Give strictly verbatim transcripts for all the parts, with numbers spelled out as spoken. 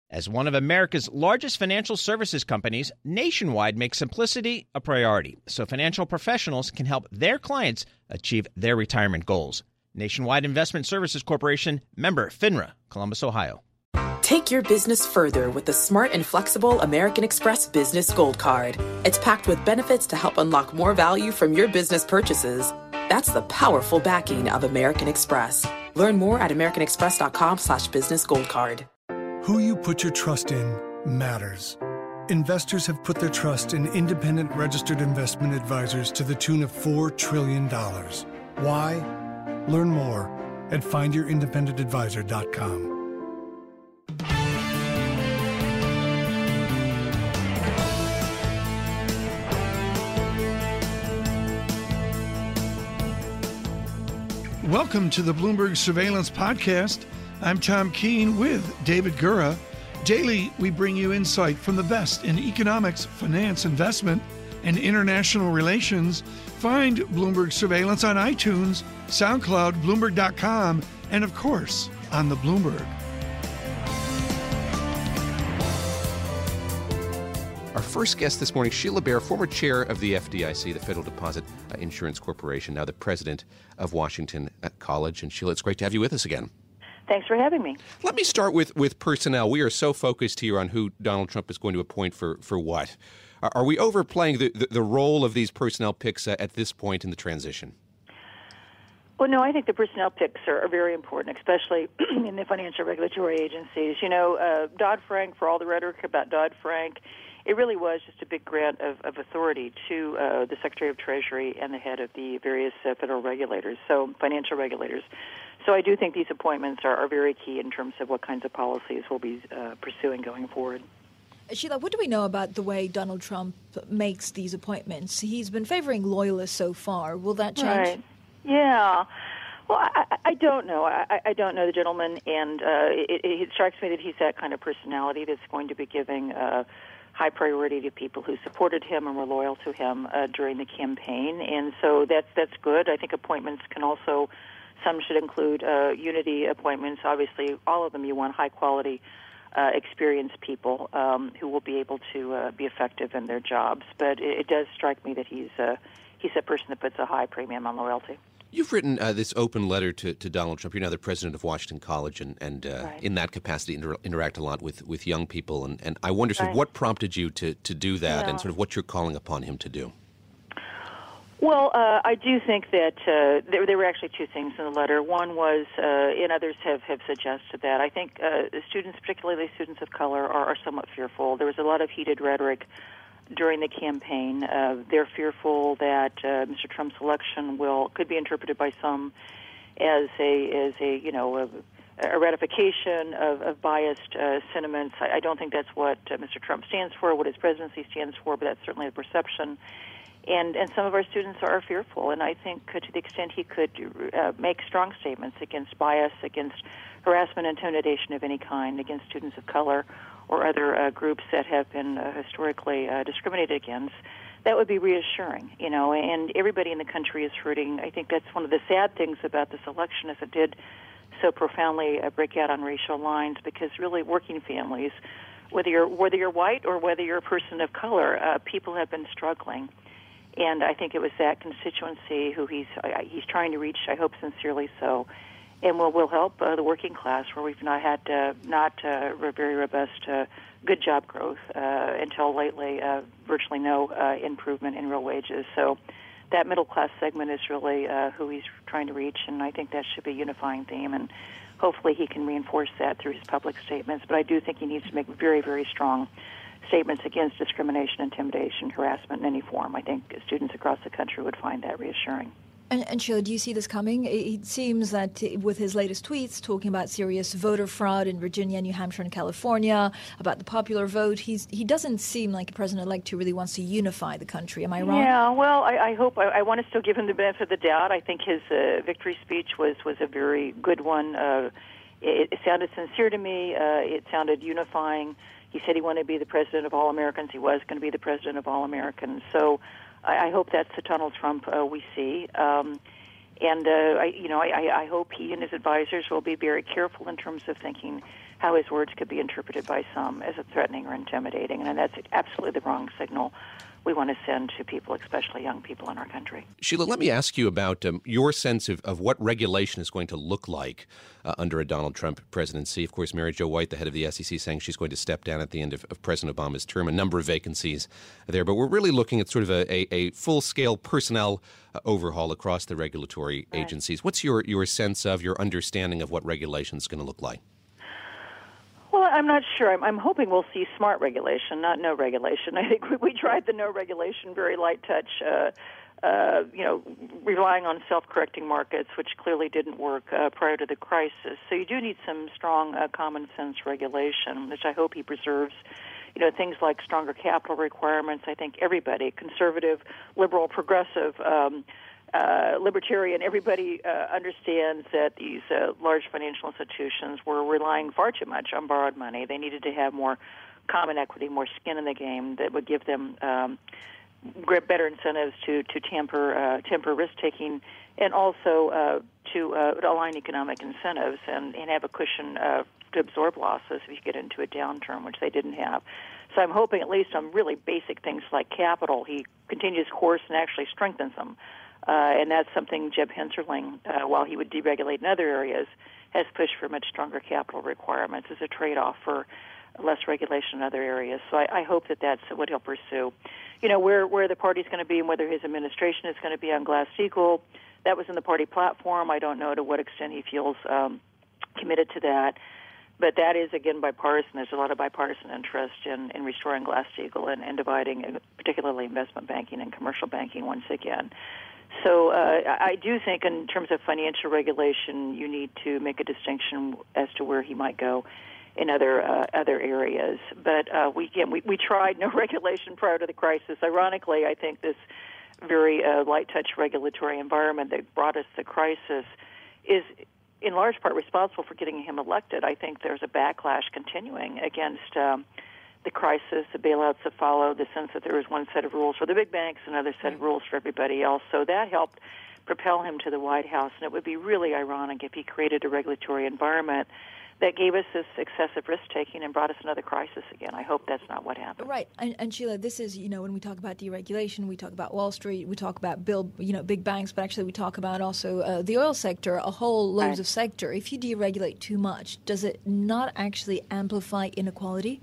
As one of America's largest financial services companies, Nationwide makes simplicity a priority so financial professionals can help their clients achieve their retirement goals. Nationwide Investment Services Corporation, member FINRA, Columbus, Ohio. Take your business further with the smart and flexible American Express Business Gold Card. It's packed with benefits to help unlock more value from your business purchases. That's the powerful backing of American Express. Learn more at americanexpress.com slash business gold card. Who you put your trust in matters. Investors have put their trust in independent registered investment advisors to the tune of four trillion dollars. Why? Learn more at find your independent advisor dot com. Welcome to the Bloomberg Surveillance Podcast. I'm Tom Keene with David Gura. Daily, we bring you insight from the best in economics, finance, investment, and international relations. Find Bloomberg Surveillance on iTunes, SoundCloud, Bloomberg dot com, and of course, on the Bloomberg. Our first guest this morning, Sheila Bair, former chair of the F D I C, the Federal Deposit Insurance Corporation, now the president of Washington College. And Sheila, it's great to have you with us again. Thanks for having me. Let me start with, with personnel. We are so focused here on who Donald Trump is going to appoint for, for what. Are, are we overplaying the, the, the role of these personnel picks uh, at this point in the transition? Well, no, I think the personnel picks are, are very important, especially in the financial regulatory agencies. You know, uh, Dodd-Frank, for all the rhetoric about Dodd-Frank, it really was just a big grant of, of authority to uh, the Secretary of Treasury and the head of the various uh, federal regulators, so financial regulators. So I do think these appointments are, are very key in terms of what kinds of policies we'll be uh, pursuing going forward. Sheila, what do we know about the way Donald Trump makes these appointments? He's been favoring loyalists so far. Will that change? Right. Yeah. Well, I, I don't know. I, I don't know the gentleman, and uh, it, it strikes me that he's that kind of personality that's going to be giving uh, high priority to people who supported him and were loyal to him uh, during the campaign, and so that's that's good. I think appointments can also, some should include uh, unity appointments. Obviously, all of them you want high-quality, uh, experienced people um, who will be able to uh, be effective in their jobs. But it, it does strike me that he's uh, he's a person that puts a high premium on loyalty. You've written uh, this open letter to, to Donald Trump. You're now the president of Washington College, and, and uh, right. in that capacity inter- interact a lot with, with young people. And, and I wonder sort right. of what prompted you to, to do that, yeah. and sort of what you're calling upon him to do. Well, uh, I do think that uh, there, there were actually two things in the letter. One was, uh, and others have, have suggested that, I think uh, students, particularly students of color, are, are somewhat fearful. There was a lot of heated rhetoric during the campaign. Uh, they're fearful that uh, Mister Trump's election will could be interpreted by some as a as a you know a, a ratification of, of biased uh, sentiments. I, I don't think that's what uh, Mister Trump stands for, what his presidency stands for, but that's certainly the perception. And and some of our students are fearful, and I think uh, to the extent he could uh, make strong statements against bias, against harassment, intimidation of any kind, against students of color or other uh, groups that have been uh, historically uh, discriminated against, that would be reassuring, you know, and everybody in the country is hurting. I think that's one of the sad things about this election is it did so profoundly uh, break out on racial lines, because really working families, whether you're whether you're white or whether you're a person of color, uh, people have been struggling. And I think it was that constituency who he's uh, he's trying to reach, I hope sincerely so, and will will help uh, the working class, where we've not had uh, not uh, very robust uh, good job growth uh, until lately, uh, virtually no uh, improvement in real wages. So that middle class segment is really uh, who he's trying to reach, and I think that should be a unifying theme, and hopefully he can reinforce that through his public statements. But I do think he needs to make very, very strong statements against discrimination, intimidation, harassment in any form. I think students across the country would find that reassuring. And, and Sheila, do you see this coming? It seems that with his latest tweets talking about serious voter fraud in Virginia, New Hampshire, and California, about the popular vote, he's he doesn't seem like a president-elect who really wants to unify the country. Am I wrong? Yeah, well, I, I hope, I, I want to still give him the benefit of the doubt. I think his uh, victory speech was, was a very good one. Uh, it, it sounded sincere to me. Uh, it sounded unifying. He said he wanted to be the president of all Americans. He was going to be the president of all Americans. So I, I hope that's the Donald Trump uh, we see. Um, and, uh, I, you know, I, I hope he and his advisors will be very careful in terms of thinking how his words could be interpreted by some as threatening or intimidating, and that's absolutely the wrong signal we want to send to people, especially young people in our country. Sheila, let me ask you about um, your sense of, of what regulation is going to look like uh, under a Donald Trump presidency. Of course, Mary Jo White, the head of the S E C, saying she's going to step down at the end of, of President Obama's term. A number of vacancies there, but we're really looking at sort of a, a, a full-scale personnel uh, overhaul across the regulatory right. agencies. What's your, your sense of, your understanding of what regulation is going to look like? Well, I'm not sure. I'm, I'm hoping we'll see smart regulation, not no regulation. I think we, we tried the no regulation, very light touch, uh, uh, you know, relying on self-correcting markets, which clearly didn't work uh, prior to the crisis. So you do need some strong uh, common sense regulation, which I hope he preserves. You know, things like stronger capital requirements. I think everybody, conservative, liberal, progressive, um, Uh, libertarian, everybody uh, understands that these uh, large financial institutions were relying far too much on borrowed money. They needed to have more common equity, more skin in the game that would give them um, better incentives to to temper uh, temper risk taking, and also uh, to uh, align economic incentives and, and have a cushion uh, to absorb losses if you get into a downturn, which they didn't have. So I'm hoping, at least on really basic things like capital, he continues course and actually strengthens them. Uh, and that's something Jeb Hensarling, uh, while he would deregulate in other areas, has pushed for much stronger capital requirements as a trade-off for less regulation in other areas. So I, I hope that that's what he'll pursue. You know, where, where the party's going to be and whether his administration is going to be on Glass-Steagall, that was in the party platform. I don't know to what extent he feels um, committed to that. But that is, again, bipartisan. There's a lot of bipartisan interest in, in restoring Glass-Steagall and, and dividing, particularly investment banking and commercial banking once again. So uh, I do think in terms of financial regulation, you need to make a distinction as to where he might go in other uh, other areas. But uh, we, again, we we tried no regulation prior to the crisis. Ironically, I think this very uh, light-touch regulatory environment that brought us the crisis is in large part responsible for getting him elected. I think there's a backlash continuing against um, the crisis, the bailouts that followed, the sense that there was one set of rules for the big banks, another set of rules for everybody else. So that helped propel him to the White House, and it would be really ironic if he created a regulatory environment that gave us this excessive risk-taking and brought us another crisis again. I hope that's not what happened. Right. And, and Sheila, this is, you know, when we talk about deregulation, we talk about Wall Street, we talk about bill, you know, big banks, but actually we talk about also uh, the oil sector, a whole loads right. of sector. If you deregulate too much, does it not actually amplify inequality?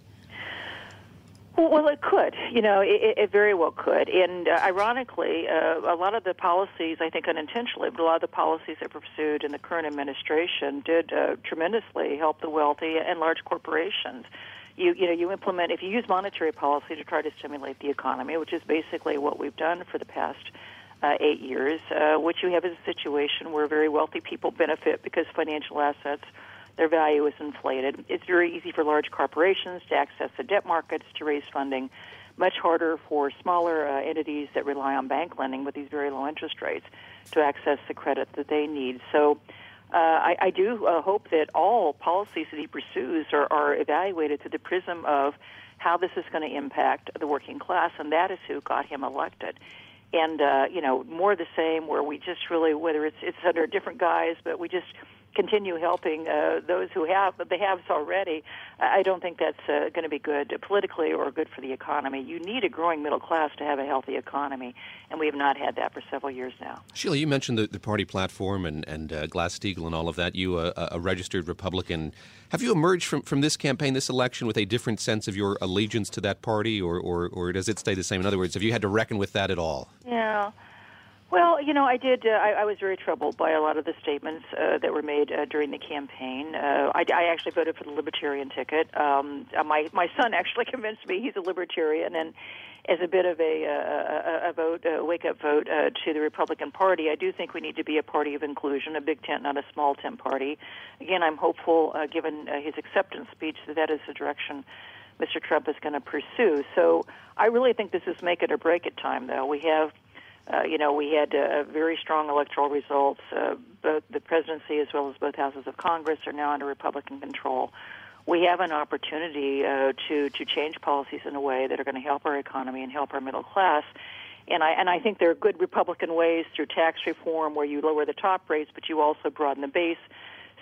Well, it could. You know, it, it very well could. And uh, ironically, uh, a lot of the policies, I think unintentionally, but a lot of the policies that were pursued in the current administration did uh, tremendously help the wealthy and large corporations. You, you know, you implement, if you use monetary policy to try to stimulate the economy, which is basically what we've done for the past uh, eight years, uh, what you have is a situation where very wealthy people benefit because financial assets, their value is inflated. It's very easy for large corporations to access the debt markets to raise funding, much harder for smaller uh, entities that rely on bank lending with these very low interest rates to access the credit that they need. So uh, I, I do uh, hope that all policies that he pursues are, are evaluated through the prism of how this is going to impact the working class, and that is who got him elected. And, uh, you know, more of the same where we just really, whether it's, it's under a different guise, but we just continue helping uh, those who have the haves already. I don't think that's uh, going to be good politically or good for the economy. You need a growing middle class to have a healthy economy, and we have not had that for several years now. Sheila, you mentioned the, the party platform and, and uh, Glass-Steagall and all of that. You, uh, a registered Republican. Have you emerged from, from this campaign, this election, with a different sense of your allegiance to that party, or, or, or does it stay the same? In other words, have you had to reckon with that at all? Yeah. Well, you know, I did. Uh, I, I was very troubled by a lot of the statements uh, that were made uh, during the campaign. Uh, I, I actually voted for the Libertarian ticket. Um, my my son actually convinced me he's a Libertarian, and as a bit of a, a, a vote, a wake-up vote uh, to the Republican Party, I do think we need to be a party of inclusion, a big tent, not a small tent party. Again, I'm hopeful, uh, given uh, his acceptance speech, that that is the direction Mister Trump is going to pursue. So I really think this is make it or break it time, though. We have Uh, you know, we had uh, very strong electoral results. Uh, both the presidency as well as both houses of Congress are now under Republican control. We have an opportunity uh, to to change policies in a way that are going to help our economy and help our middle class. And I and I think there are good Republican ways through tax reform where you lower the top rates, but you also broaden the base,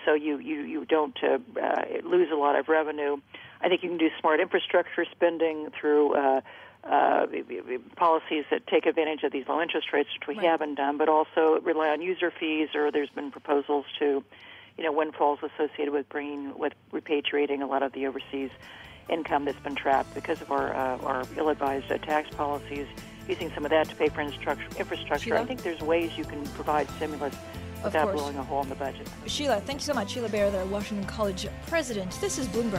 so you, you, you don't uh, uh, lose a lot of revenue. I think you can do smart infrastructure spending through uh, uh, policies that take advantage of these low interest rates, which we right. haven't done, but also rely on user fees, or there's been proposals to, you know, windfalls associated with bringing, with repatriating a lot of the overseas income that's been trapped because of our uh, our ill-advised uh, tax policies, using some of that to pay for infrastructure. infrastructure. Sheila? I think there's ways you can provide stimulus without blowing a hole in the budget. Sheila, thank you so much. Sheila Bair, the Washington College president. This is Bloomberg.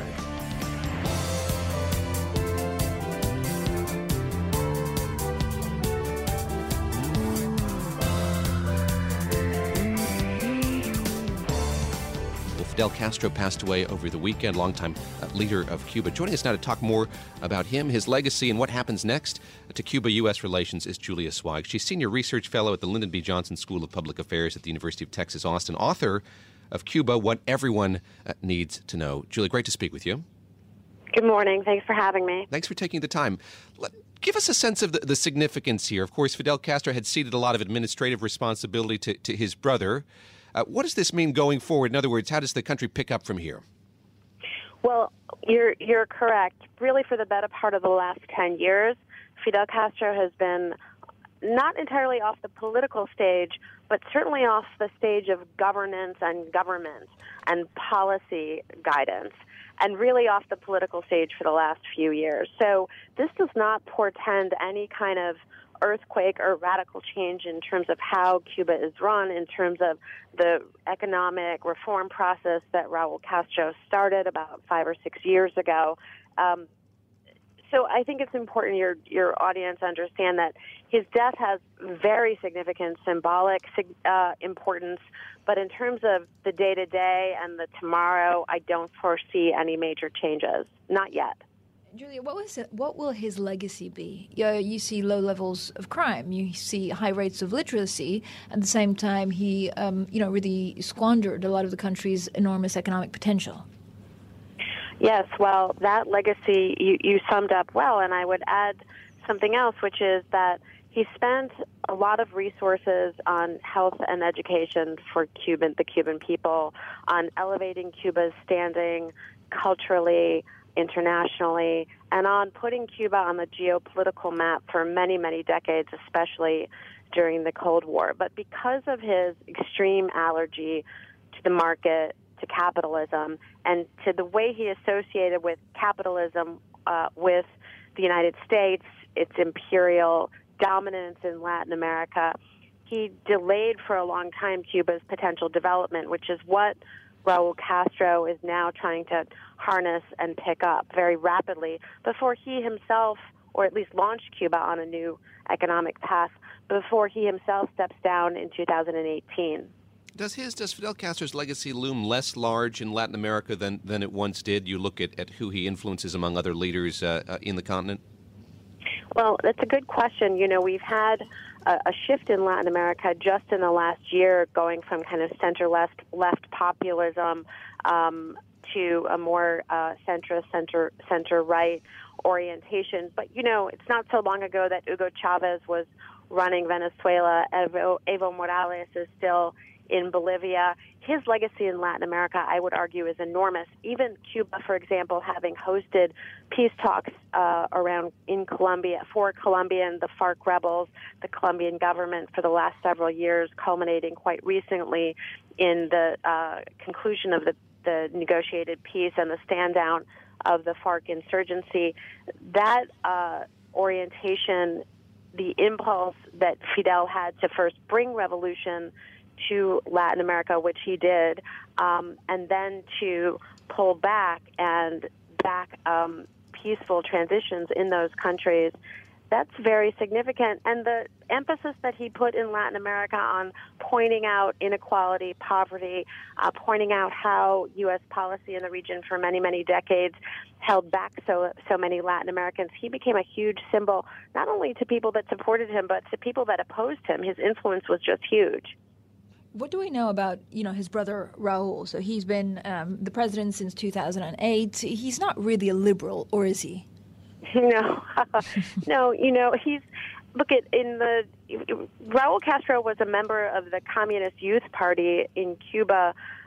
Fidel Castro passed away over the weekend, longtime uh, leader of Cuba. Joining us now to talk more about him, his legacy, and what happens next to Cuba-U S relations is Julia Swag. She's Senior Research Fellow at the Lyndon B. Johnson School of Public Affairs at the University of Texas, Austin, author of Cuba, What Everyone uh, Needs to Know. Julia, great to speak with you. Good morning. Thanks for having me. Thanks for taking the time. Let, give us a sense of the, the significance here. Of course, Fidel Castro had ceded a lot of administrative responsibility to, to his brother. Uh, what does this mean going forward? In other words, how does the country pick up from here? Well, you're you're correct. Really, for the better part of the last ten years, Fidel Castro has been not entirely off the political stage, but certainly off the stage of governance and government and policy guidance, and really off the political stage for the last few years. So this does not portend any kind of earthquake or radical change in terms of how Cuba is run, in terms of the economic reform process that Raul Castro started about five or six years ago. Um, so I think it's important your your audience understand that his death has very significant symbolic uh, importance, but in terms of the day-to-day and the tomorrow, I don't foresee any major changes. Not yet. Julia, what was it, what will his legacy be? You, you see low levels of crime. You see high rates of literacy. At the same time, he, um, you know, really squandered a lot of the country's enormous economic potential. Yes, well, that legacy you, you summed up well, and I would add something else, which is that he spent a lot of resources on health and education for Cuban, the Cuban people, on elevating Cuba's standing culturally, internationally, and on putting Cuba on the geopolitical map for many, many decades, especially during the Cold War. But because of his extreme allergy to the market, to capitalism, and to the way he associated with capitalism uh, with the United States, its imperial dominance in Latin America, he delayed for a long time Cuba's potential development, which is what Raul Castro is now trying to harness and pick up very rapidly before he himself, or at least launched Cuba on a new economic path, before he himself steps down in two thousand eighteen. Does his, does Fidel Castro's legacy loom less large in Latin America than, than it once did? You look at, at who he influences among other leaders uh, uh, in the continent? Well, that's a good question. You know, we've had a, a shift in Latin America just in the last year, going from kind of center-left left populism um, to a more uh, centrist, center, center-right orientation. But, you know, it's not so long ago that Hugo Chavez was running Venezuela. Evo, Evo Morales is still in Bolivia. His legacy in Latin America, I would argue, is enormous. Even Cuba, for example, having hosted peace talks uh, around in Colombia for Colombia and the FARC rebels, the Colombian government for the last several years, culminating quite recently in the uh, conclusion of the, the negotiated peace and the stand down of the FARC insurgency. That uh, orientation, the impulse that Fidel had to first bring revolution to Latin America, which he did, um, and then to pull back and back um, peaceful transitions in those countries, that's very significant. And the emphasis that he put in Latin America on pointing out inequality, poverty, uh, pointing out how U S policy in the region for many, many decades held back so so many Latin Americans, he became a huge symbol, not only to people that supported him, but to people that opposed him. His influence was just huge. What do we know about, you know, his brother Raul? So he's been um, the president since two thousand eight. He's not really a liberal, or is he? No, no. You know, he's look at in the Raul Castro was a member of the Communist Youth Party in Cuba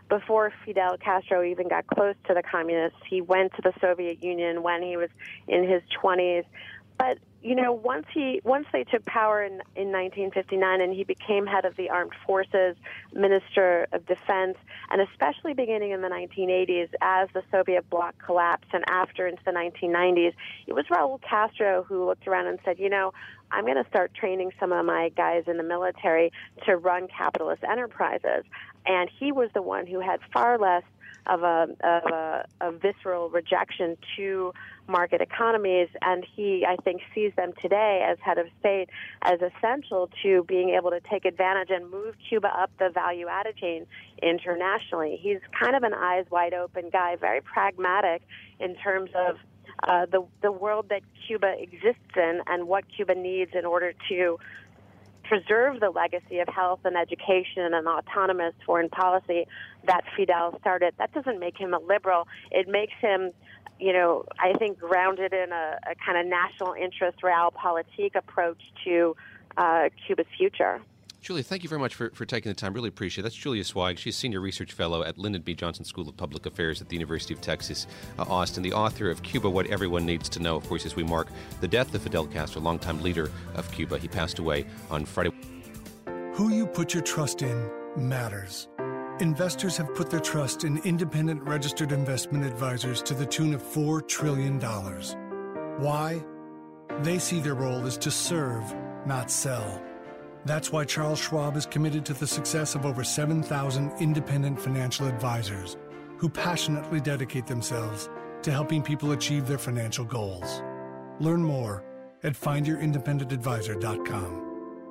before Fidel Castro even got close to the communists. He went to the Soviet Union when he was in his twenties. But, you know, once he once they took power in, in nineteen fifty-nine and he became head of the Armed Forces, Minister of Defense, and especially beginning in the nineteen eighties as the Soviet bloc collapsed and after into the nineteen nineties, it was Raul Castro who looked around and said, you know, I'm going to start training some of my guys in the military to run capitalist enterprises. And he was the one who had far less of a, of a, a visceral rejection to market economies, and he, I think, sees them today as head of state as essential to being able to take advantage and move Cuba up the value-added chain internationally. He's kind of an eyes-wide-open guy, very pragmatic in terms of uh, the the world that Cuba exists in and what Cuba needs in order to preserve the legacy of health and education and autonomous foreign policy that Fidel started. That doesn't make him a liberal. It makes him, you know, I think grounded in a, a kind of national interest realpolitik approach to uh, Cuba's future. Julia, thank you very much for, for taking the time. Really appreciate it. That's Julia Zweig. She's Senior Research Fellow at Lyndon B. Johnson School of Public Affairs at the University of Texas, uh, Austin, the author of Cuba, What Everyone Needs to Know, of course, as we mark the death of Fidel Castro, longtime leader of Cuba. He passed away on Friday. Who you put your trust in matters. Investors have put their trust in independent registered investment advisors to the tune of four trillion dollars. Why? They see their role as to serve, not sell. That's why Charles Schwab is committed to the success of over seven thousand independent financial advisors who passionately dedicate themselves to helping people achieve their financial goals. Learn more at find your independent advisor dot com.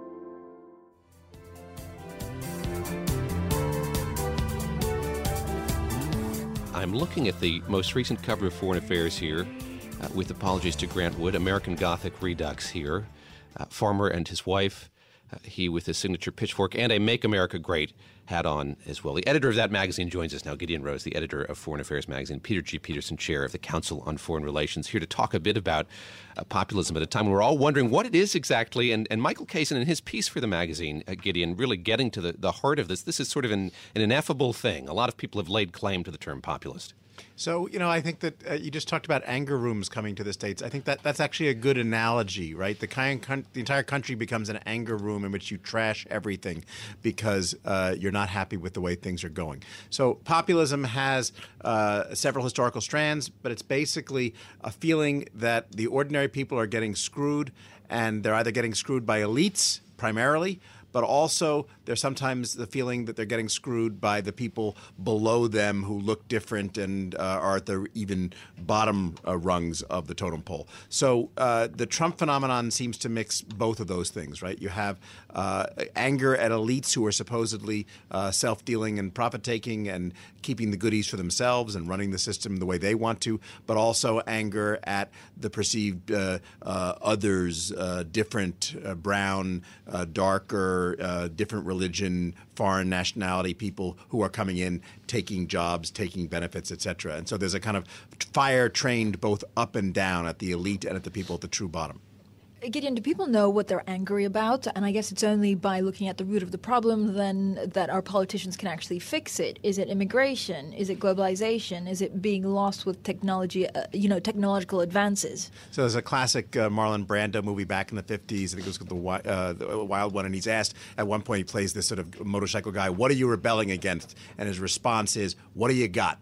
I'm looking at the most recent cover of Foreign Affairs here, uh, with apologies to Grant Wood, American Gothic Redux here, uh, farmer and his wife, uh, he with his signature pitchfork and a Make America Great hat on as well. The editor of that magazine joins us now, Gideon Rose, the editor of Foreign Affairs magazine, Peter G. Peterson, chair of the Council on Foreign Relations, here to talk a bit about uh, populism at a time when we're all wondering what it is exactly. And, and Michael Kazin, in his piece for the magazine, uh, Gideon, really getting to the, the heart of this. This is sort of an, an ineffable thing. A lot of people have laid claim to the term populist. So, you know, I think that uh, you just talked about anger rooms coming to the States. I think that that's actually a good analogy, right? The, kind, con- the entire country becomes an anger room in which you trash everything because uh, you're not happy with the way things are going. So populism has uh, several historical strands, but it's basically a feeling that the ordinary people are getting screwed, and they're either getting screwed by elites primarily, but also there's sometimes the feeling that they're getting screwed by the people below them who look different and uh, are at the even bottom uh, rungs of the totem pole. So uh, the Trump phenomenon seems to mix both of those things, right? You have uh, anger at elites who are supposedly uh, self-dealing and profit-taking and keeping the goodies for themselves and running the system the way they want to, but also anger at the perceived uh, uh, others, uh, different, uh, brown, uh, darker, Uh, different religion, foreign nationality people who are coming in, taking jobs, taking benefits, et cetera. And so there's a kind of fire trained both up and down at the elite and at the people at the true bottom. Gideon, do people know what they're angry about? And I guess it's only by looking at the root of the problem then that our politicians can actually fix it. Is it immigration? Is it globalization? Is it being lost with technology, uh, you know, technological advances? So there's a classic uh, Marlon Brando movie back in the fifties. I think it was called the, uh, the Wild One. And he's asked, at one point he plays this sort of motorcycle guy, what are you rebelling against? And his response is, what do you got?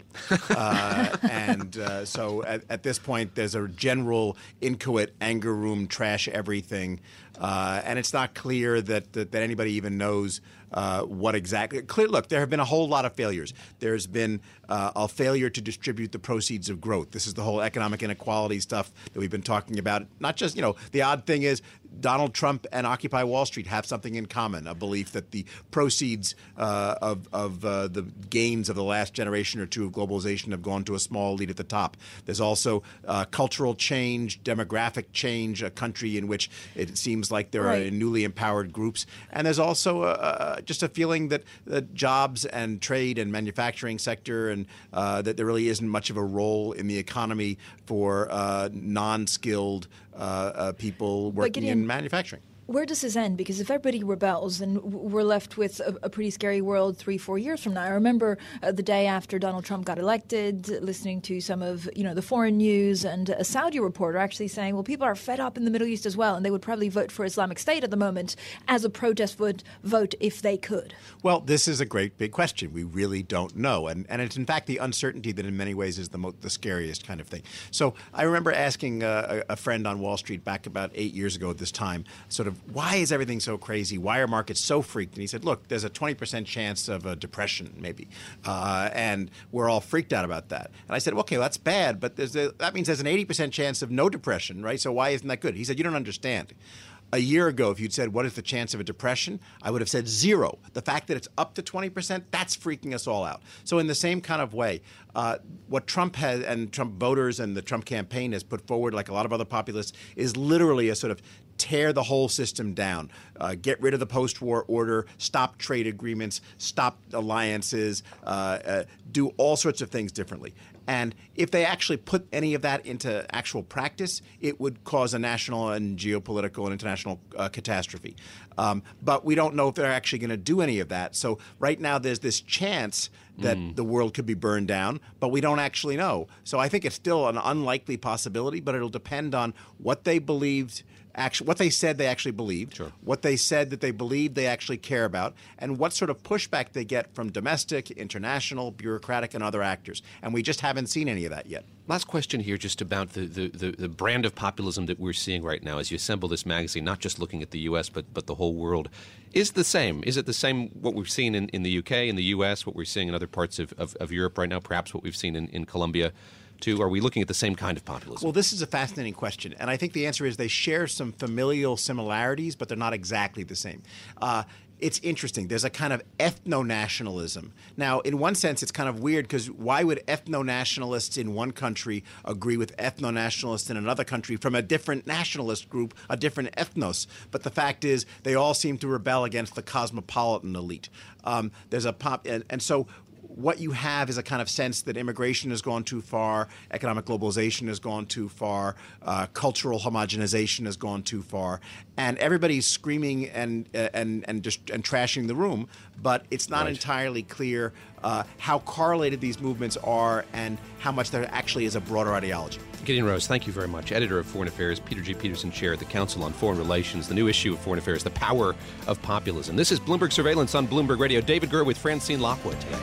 uh, and uh, so at, at this point, there's a general inchoate anger room trash everything, uh, and it's not clear that, that that anybody even knows uh, what exactly. Clear. Look, there have been a whole lot of failures. There's been uh, a failure to distribute the proceeds of growth. This is the whole economic inequality stuff that we've been talking about. Not just, you know, the odd thing is Donald Trump and Occupy Wall Street have something in common, a belief that the proceeds uh, of, of uh, the gains of the last generation or two of globalization have gone to a small elite at the top. There's also uh, cultural change, demographic change, a country in which it seems like there right. are newly empowered groups. And there's also a, a, just a feeling that the jobs and trade and manufacturing sector and uh, that there really isn't much of a role in the economy for uh, non-skilled uh, uh, people working Gideon, in manufacturing. where does this end? Because if everybody rebels, then we're left with a, a pretty scary world three, four years from now. I remember uh, the day after Donald Trump got elected, listening to some of you know the foreign news, and a Saudi reporter actually saying, well, people are fed up in the Middle East as well, and they would probably vote for Islamic State at the moment as a protest vote, vote if they could. Well, this is a great big question. We really don't know. And, and it's, in fact, the uncertainty that in many ways is the, mo- the scariest kind of thing. So I remember asking uh, a, a friend on Wall Street back about eight years ago at this time, sort of, why is everything so crazy? Why are markets so freaked? And he said, look, there's a twenty percent chance of a depression, maybe. Uh, and we're all freaked out about that. And I said, well, okay, well, that's bad, but there's a, that means there's an eighty percent chance of no depression, right? So why isn't that good? He said, you don't understand. A year ago, if you'd said, what is the chance of a depression? I would have said zero. The fact that it's up to twenty percent, that's freaking us all out. So in the same kind of way, uh, what Trump has and Trump voters and the Trump campaign has put forward, like a lot of other populists, is literally a sort of tear the whole system down, uh, get rid of the post-war order, stop trade agreements, stop alliances, uh, uh, do all sorts of things differently. And if they actually put any of that into actual practice, it would cause a national and geopolitical and international uh, catastrophe. Um, but we don't know if they're actually going to do any of that. So right now there's this chance that mm. the world could be burned down, but we don't actually know. So I think it's still an unlikely possibility, but it'll depend on what they believed Actually, what they said they actually believed, sure. what they said that they believed they actually care about, and what sort of pushback they get from domestic, international, bureaucratic, and other actors. And we just haven't seen any of that yet. Last question here just about the, the, the, the brand of populism that we're seeing right now as you assemble this magazine, not just looking at the U S, but, but the whole world. Is the same? Is it the same what we've seen in, in the U K, in the U S, what we're seeing in other parts of, of, of Europe right now, perhaps what we've seen in, in Colombia? To, are we looking at the same kind of populism? Well, this is a fascinating question, and I think the answer is they share some familial similarities, but they're not exactly the same. Uh, it's interesting. There's a kind of ethno-nationalism. Now, in one sense, it's kind of weird because why would ethno-nationalists in one country agree with ethno-nationalists in another country from a different nationalist group, a different ethnos? But the fact is they all seem to rebel against the cosmopolitan elite. Um, there's a pop, and, and so what you have is a kind of sense that immigration has gone too far, economic globalization has gone too far, uh, cultural homogenization has gone too far, and everybody's screaming and uh, and and just and trashing the room. But it's not right. entirely clear uh, how correlated these movements are and how much there actually is a broader ideology. Gideon Rose, thank you very much. Editor of Foreign Affairs, Peter G. Peterson, Chair at the Council on Foreign Relations, the new issue of Foreign Affairs, The Power of Populism. This is Bloomberg Surveillance on Bloomberg Radio. David Gura with Francine Lockwood today.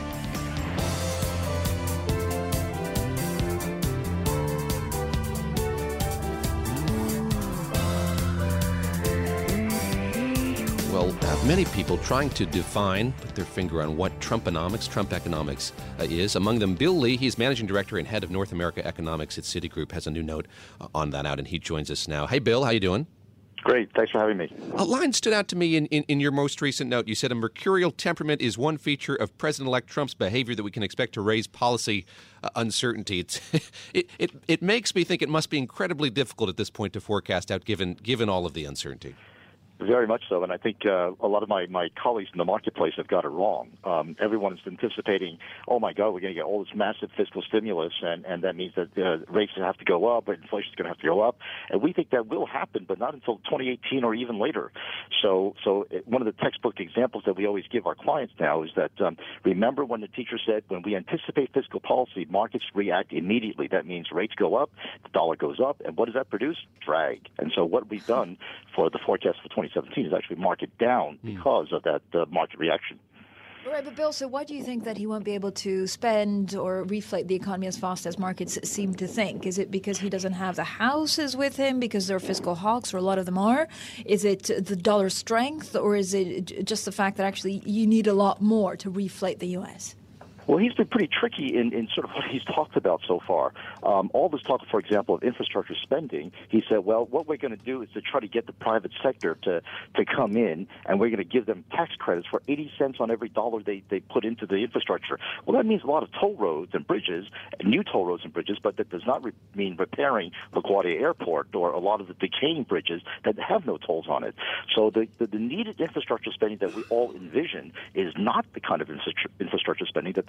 Well, uh, many people trying to define, put their finger on what Trumponomics, Trump economics uh, is. Among them, Bill Lee. He's managing director and head of North America Economics at Citigroup. Has a new note uh, on that out, and he joins us now. Hey, Bill, how you doing? Great. Thanks for having me. A line stood out to me in, in, in your most recent note. You said a mercurial temperament is one feature of President-elect Trump's behavior that we can expect to raise policy uh, uncertainty. It's, it, it, it makes me think it must be incredibly difficult at this point to forecast out given given all of the uncertainty. Very much so, and I think uh, a lot of my, my colleagues in the marketplace have got it wrong. Um, everyone's anticipating, oh my God, we're going to get all this massive fiscal stimulus, and, and that means that uh, rates have to go up, but inflation's going to have to go up, and we think that will happen, but not until twenty eighteen or even later. So, so it, one of the textbook examples that we always give our clients now is that um, remember when the teacher said, when we anticipate fiscal policy, markets react immediately. That means rates go up, the dollar goes up, and what does that produce? Drag. And so what we've done for the forecast for twenty seventeen is actually market down because of that uh, market reaction. Right, but Bill, so why do you think that he won't be able to spend or reflate the economy as fast as markets seem to think? Is it because he doesn't have the houses with him, because they're fiscal hawks, or a lot of them are? Is it the dollar strength, or is it just the fact that actually you need a lot more to reflate the U S? Well, he's been pretty tricky in, in sort of what he's talked about so far. Um, all this talk, for example, of infrastructure spending, he said, well, what we're going to do is to try to get the private sector to, to come in, and we're going to give them tax credits for eighty cents on every dollar they, they put into the infrastructure. Well, that means a lot of toll roads and bridges, new toll roads and bridges, but that does not re- mean repairing LaGuardia Airport or a lot of the decaying bridges that have no tolls on it. So the, the, the needed infrastructure spending that we all envision is not the kind of infrastructure spending that the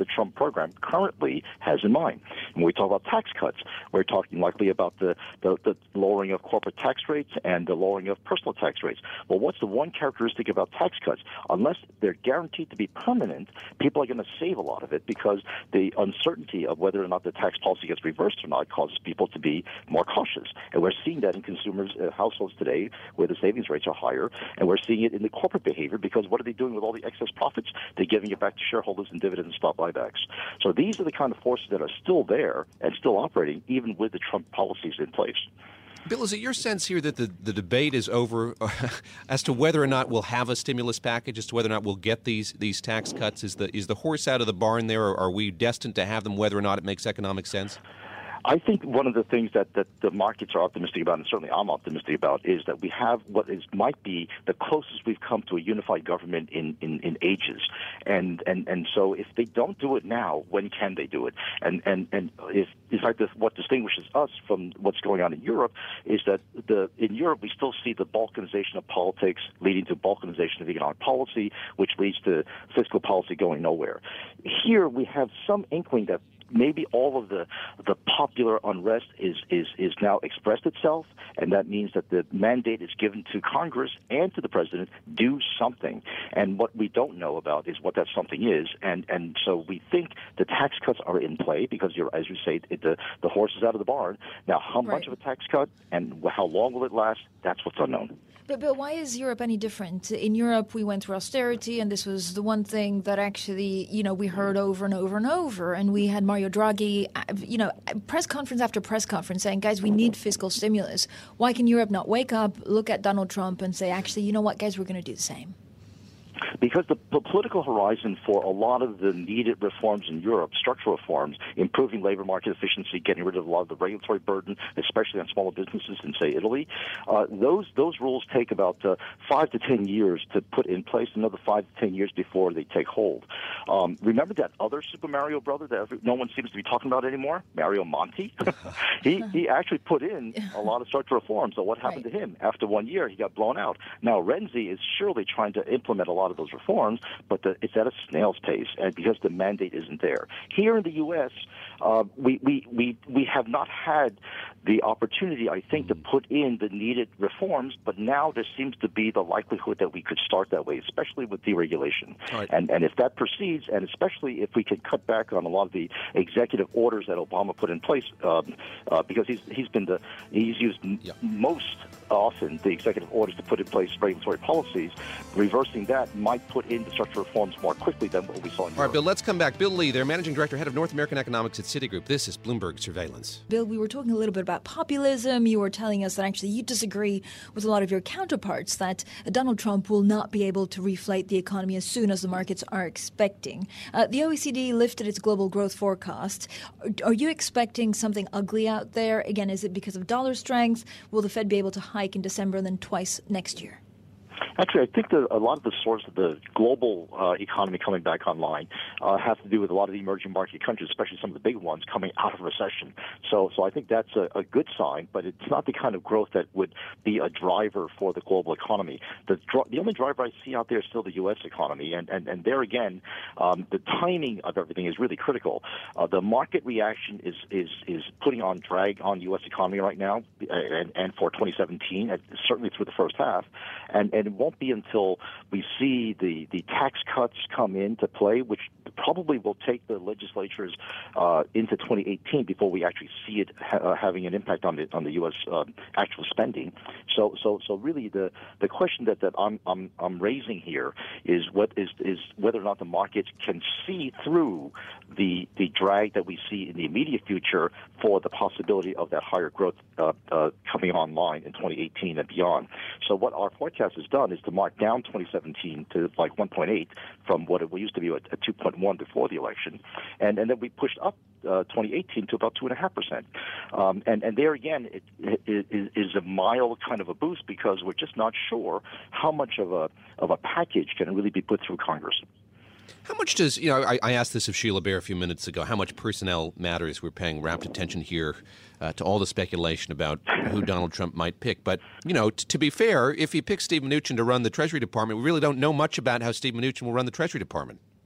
Trump program currently has in mind. When we talk about tax cuts, we're talking likely about the, the, the lowering of corporate tax rates and the lowering of personal tax rates. Well, what's the one characteristic about tax cuts? Unless they're guaranteed to be permanent, people are going to save a lot of it because the uncertainty of whether or not the tax policy gets reversed or not causes people to be more cautious. And we're seeing that in consumers' uh, households today where the savings rates are higher, and we're seeing it in the corporate behavior because what are they doing with all the excess profits? They're giving it back to shareholders in dividends and stock buybacks. So these are the kind of forces that are still there and still operating even with the Trump policies in place. Bill, is it your sense here that the, the debate is over as to whether or not we'll have a stimulus package, as to whether or not we'll get these these tax cuts? Is the is the horse out of the barn there, or are we destined to have them whether or not it makes economic sense? I think one of the things that, that the markets are optimistic about, and certainly I'm optimistic about, is that we have what is might be the closest we've come to a unified government in, in, in ages. And, and and so if they don't do it now, when can they do it? And and, and if, in fact, this, what distinguishes us from what's going on in Europe is that the in Europe we still see the balkanization of politics leading to balkanization of economic policy, which leads to fiscal policy going nowhere. Here we have some inkling that maybe all of the the popular unrest is, is, is now expressed itself, and that means that the mandate is given to Congress and to the president, do something. And what we don't know about is what that something is. And, and so we think the tax cuts are in play because, you're, as you say, it, the, the horse is out of the barn. Now, how Right. much of a tax cut and how long will it last, that's what's unknown. But, but why is Europe any different? In Europe, we went through austerity, and this was the one thing that actually, you know, we heard over and over and over. And we had Mario Draghi, you know, press conference after press conference saying, guys, we need fiscal stimulus. Why can Europe not wake up, look at Donald Trump, and say, actually, you know what, guys, we're going to do the same? Because the p- political horizon for a lot of the needed reforms in Europe, structural reforms, improving labor market efficiency, getting rid of a lot of the regulatory burden, especially on smaller businesses in, say, Italy, uh, those those rules take about uh, five to ten years to put in place, another five to ten years before they take hold. Um, remember that other Super Mario brother that every, no one seems to be talking about anymore, Mario Monti? he he actually put in a lot of structural reforms. So what happened Right. to him? After one year, he got blown out. Now, Renzi is surely trying to implement a lot of those reforms, but the, it's at a snail's pace, and because the mandate isn't there. Here in the U S, uh, we, we, we, we have not had the opportunity, I think, to put in the needed reforms, but now there seems to be the likelihood that we could start that way, especially with deregulation. Right. And, and if that proceeds, and especially if we can cut back on a lot of the executive orders that Obama put in place, um, uh, because he's, he's been the, he's used m- Yeah. most often the executive orders to put in place regulatory policies, reversing that might put in the structural reforms more quickly than what we saw in Europe. All right, Bill, let's come back. Bill Lee, they're Managing Director, Head of North American Economics at Citigroup. This is Bloomberg Surveillance. Bill, we were talking a little bit about populism. You were telling us that actually you disagree with a lot of your counterparts, that Donald Trump will not be able to reflate the economy as soon as the markets are expecting. Uh, the O E C D lifted its global growth forecast. Are, are you expecting something ugly out there? Again, is it because of dollar strength? Will the Fed be able to hike in December and then twice next year? Actually, I think that a lot of the source of the global uh, economy coming back online uh, has to do with a lot of the emerging market countries, especially some of the big ones, coming out of recession. So, so I think that's a, a good sign, but it's not the kind of growth that would be a driver for the global economy. The dr- the only driver I see out there is still the U S economy, and, and, and there again, um, the timing of everything is really critical. Uh, the market reaction is, is, is putting on drag on the U S economy right now, and, and for twenty seventeen, and certainly through the first half, and, and it won't be until we see the, the tax cuts come into play, which probably will take the legislatures uh, into twenty eighteen before we actually see it ha- uh, having an impact on the on the U S uh, actual spending. So, so, so really, the, the question that, that I'm I'm I'm raising here is what is is whether or not the markets can see through the the drag that we see in the immediate future for the possibility of that higher growth uh, uh, coming online in twenty eighteen and beyond. So, what our forecast has done is to mark down twenty seventeen to like one point eight from what it used to be at, at two point one before the election, and and then we pushed up uh, twenty eighteen to about two and a half percent. Um, and and there again, it, it, it is a mild kind of a boost because we're just not sure how much of a of a package can really be put through Congress. How much does, you know, I, I asked this of Sheila Bair a few minutes ago, how much personnel matters? We're paying rapt attention here uh, to all the speculation about who Donald Trump might pick. But, you know, t- to be fair, if he picks Steve Mnuchin to run the Treasury Department, we really don't know much about how Steve Mnuchin will run the Treasury Department.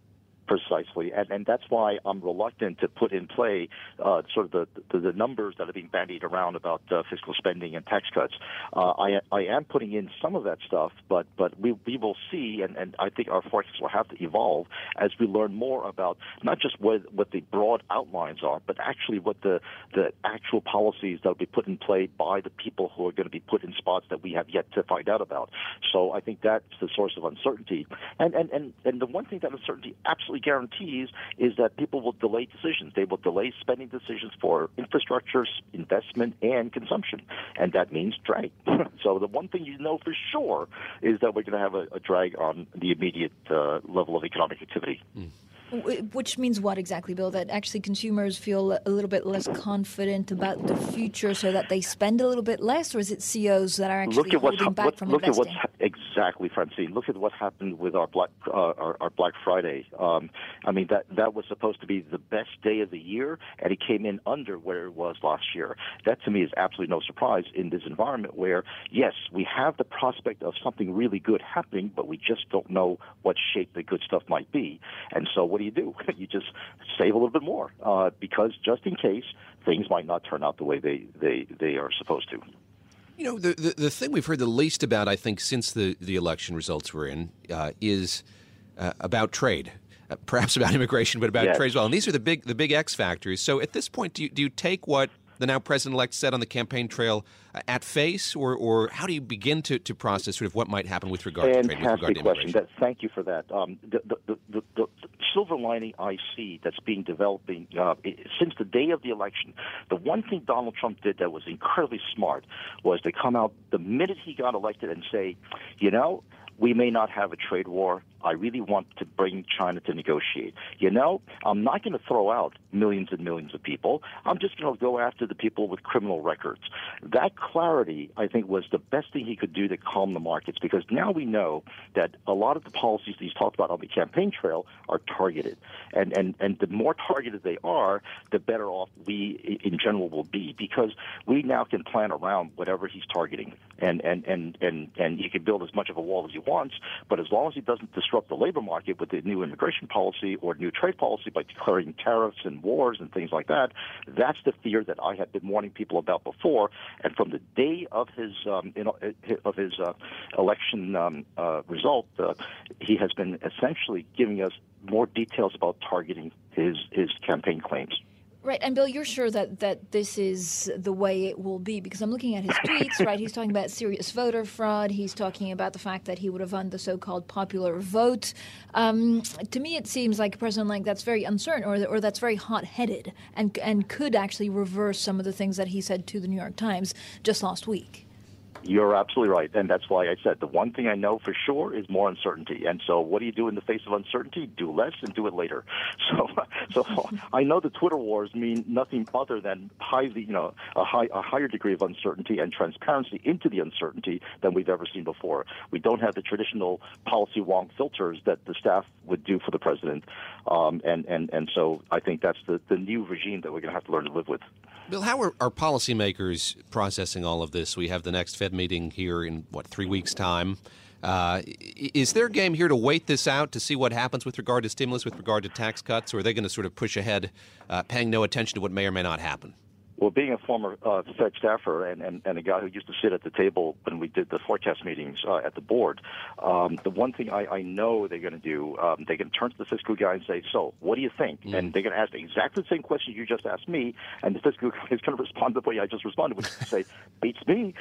Precisely, and and that's why I'm reluctant to put in play uh, sort of the, the the numbers that are being bandied around about uh, fiscal spending and tax cuts. Uh, I I am putting in some of that stuff, but but we we will see, and, and I think our forecasts will have to evolve as we learn more about not just what what the broad outlines are, but actually what the the actual policies that will be put in play by the people who are going to be put in spots that we have yet to find out about. So I think that's the source of uncertainty, and and and, and the one thing that uncertainty absolutely guarantees is that people will delay decisions. They will delay spending decisions for infrastructure, investment, and consumption, and that means drag. So the one thing you know for sure is that we're going to have a, a drag on the immediate uh, level of economic activity. Mm. Which means what exactly, Bill? That actually consumers feel a little bit less confident about the future so that they spend a little bit less, or is it C Os that are actually holding what, back what, from look investing? At what's, exactly, Francine. Look at what happened with our Black, uh, our, our Black Friday. Um, I mean, that, that was supposed to be the best day of the year, and it came in under where it was last year. That, to me, is absolutely no surprise in this environment where, yes, we have the prospect of something really good happening, but we just don't know what shape the good stuff might be. And so what do you do? You just save a little bit more uh, because just in case things might not turn out the way they, they, they are supposed to. You know, the, the the thing we've heard the least about, I think, since the, the election results were in, uh, is uh, about trade. Uh, perhaps about immigration, but about yes. trade as well. And these are the big the big X factors. So at this point, do you, do you take what the now president-elect said on the campaign trail uh, at face, or, or how do you begin to, to process sort of what might happen with regard Fantastic to trade, with regard to question. immigration? That, thank you for that. Um, the, the, the, the, the silver lining I see that's being developing uh, since the day of the election, the one thing Donald Trump did that was incredibly smart was to come out the minute he got elected and say, you know, we may not have a trade war. I really want to bring China to negotiate. You know, I'm not going to throw out millions and millions of people. I'm just going to go after the people with criminal records. That clarity, I think, was the best thing he could do to calm the markets, because now we know that a lot of the policies that he's talked about on the campaign trail are targeted. And, and, and the more targeted they are, the better off we in general will be, because we now can plan around whatever he's targeting. And, and, and, and, and he can build as much of a wall as he wants, but as long as he doesn't disrupt the labor market with the new immigration policy or new trade policy by declaring tariffs and wars and things like that, that's the fear that I had been warning people about before. And from the day of his um, you know, of his uh, election um, uh, result, uh, he has been essentially giving us more details about targeting his his campaign claims. Right, and Bill, you're sure that, that this is the way it will be, because I'm looking at his tweets, right? He's talking about serious voter fraud. He's talking about the fact that he would have won the so-called popular vote. Um, to me, it seems like a president like that's very uncertain, or or that's very hot-headed, and and could actually reverse some of the things that he said to the New York Times just last week. You're absolutely right, and that's why I said the one thing I know for sure is more uncertainty. And so what do you do in the face of uncertainty? Do less and do it later. So so I know the Twitter wars mean nothing other than highly, you know, a, high, a higher degree of uncertainty and transparency into the uncertainty than we've ever seen before. We don't have the traditional policy wonk filters that the staff would do for the president, um, and, and, and so I think that's the, the new regime that we're going to have to learn to live with. Bill, how are, are policymakers processing all of this? We have the next Fed meeting here in, what, three weeks' time. Uh, is their game here to wait this out to see what happens with regard to stimulus, with regard to tax cuts, or are they going to sort of push ahead, uh, paying no attention to what may or may not happen? Well, being a former uh, Fed staffer and, and, and a guy who used to sit at the table when we did the forecast meetings uh, at the board, um, the one thing I, I know they're going to do, um, they're going to turn to the fiscal guy and say, so, what do you think? Mm. And they're going to ask exactly the same question you just asked me, and the fiscal guy is going to respond the way I just responded, which is say, beats me.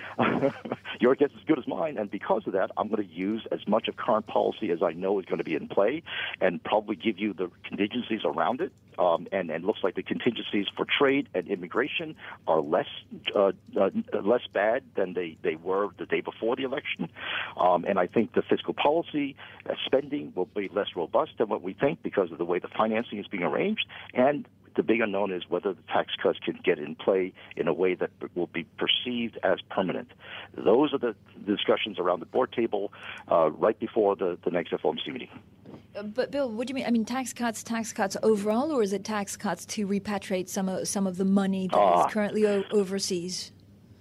Your guess is as good as mine, and because of that, I'm going to use as much of current policy as I know is going to be in play and probably give you the contingencies around it. Um, and, and looks like the contingencies for trade and immigration are less uh, uh, less bad than they, they were the day before the election. Um, and I think the fiscal policy uh, spending will be less robust than what we think because of the way the financing is being arranged. And the big unknown is whether the tax cuts can get in play in a way that will be perceived as permanent. Those are the discussions around the board table uh, right before the, the next F O M C meeting. But, Bill, what do you mean? I mean, tax cuts, tax cuts overall, or is it tax cuts to repatriate some of, some of the money that uh, is currently o- overseas?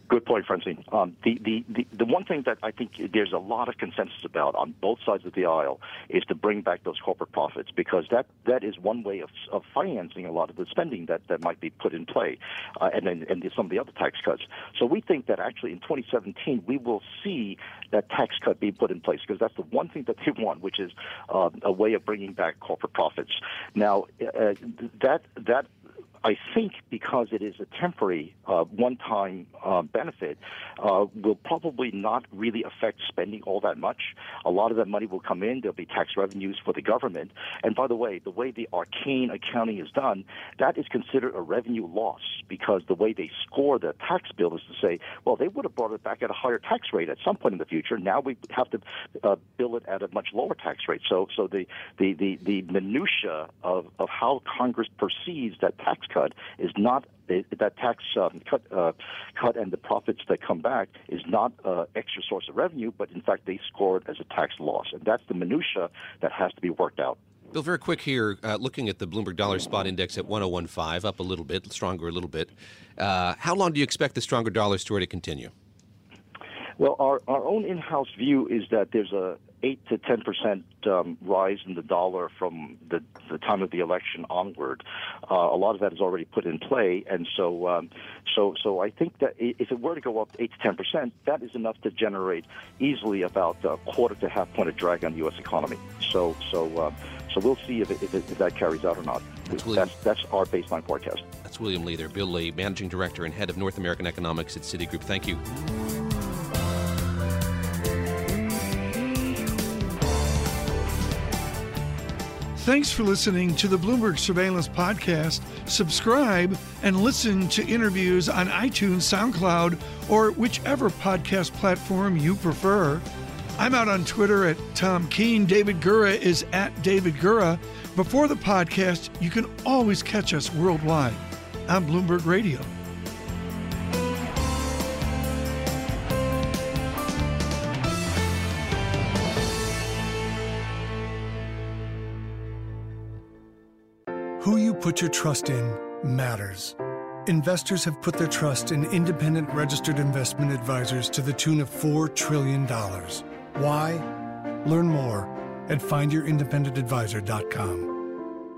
Good point, Francine. Um, the, the, the, the one thing that I think there's a lot of consensus about on both sides of the aisle is to bring back those corporate profits, because that, that is one way of, of financing a lot of the spending that, that might be put in play, uh, and then and some of the other tax cuts. So we think that actually in twenty seventeen we will see that tax cut being put in place, because that's the one thing that they want, which is uh, a way of bringing back corporate profits. Now, uh, that that. I think because it is a temporary, uh, one-time uh, benefit, uh, will probably not really affect spending all that much. A lot of that money will come in. There'll be tax revenues for the government. And by the way, the way the arcane accounting is done, that is considered a revenue loss, because the way they score the tax bill is to say, well, they would have brought it back at a higher tax rate at some point in the future. Now we have to uh, bill it at a much lower tax rate. So, so the the the, the minutia of, of how Congress perceives that tax cut is not that tax um, cut, uh, cut and the profits that come back is not an extra source of revenue, but in fact they score it as a tax loss, and that's the minutia that has to be worked out. Bill, very quick here, uh, looking at the Bloomberg Dollar Spot Index at one oh one point five, up a little bit, stronger a little bit. Uh, how long do you expect the stronger dollar story to continue? Well, our, our own in-house view is that there's a eight to ten percent um, rise in the dollar from the, the time of the election onward. Uh, a lot of that is already put in play, and so um, so so I think that if it were to go up eight to ten percent, that is enough to generate easily about a quarter to half point of drag on the U S economy. So so uh, so we'll see if, it, if, it, if that carries out or not. That's, that's, that's our baseline forecast. That's William Lee there. Bill Lee, Managing Director and Head of North American Economics at Citigroup. Thank you. Thanks for listening to the Bloomberg Surveillance Podcast. Subscribe and listen to interviews on iTunes, SoundCloud, or whichever podcast platform you prefer. I'm out on Twitter at Tom Keene. David Gura is at David Gura. Before the podcast, you can always catch us worldwide on Bloomberg Radio. Who you put your trust in matters. Investors have put their trust in independent registered investment advisors to the tune of four trillion dollars. Why? Learn more at find your independent advisor dot com.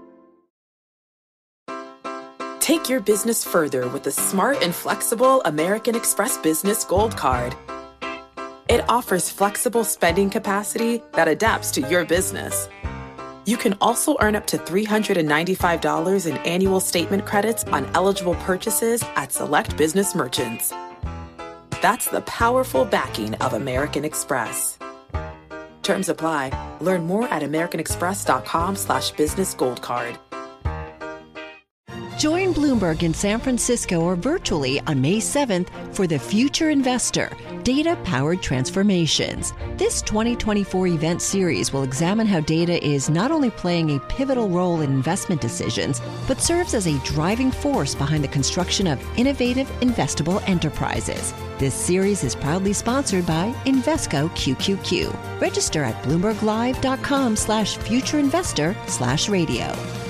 Take your business further with the smart and flexible American Express Business Gold Card. It offers flexible spending capacity that adapts to your business. You can also earn up to three hundred ninety-five dollars in annual statement credits on eligible purchases at select business merchants. That's the powerful backing of American Express. Terms apply. Learn more at americanexpress.com slash business gold card. Join Bloomberg in San Francisco or virtually on May seventh for The Future Investor, Data-Powered Transformations. This twenty twenty-four event series will examine how data is not only playing a pivotal role in investment decisions, but serves as a driving force behind the construction of innovative, investable enterprises. This series is proudly sponsored by Invesco Q Q Q. Register at bloomberglive.com slash futureinvestor slash radio.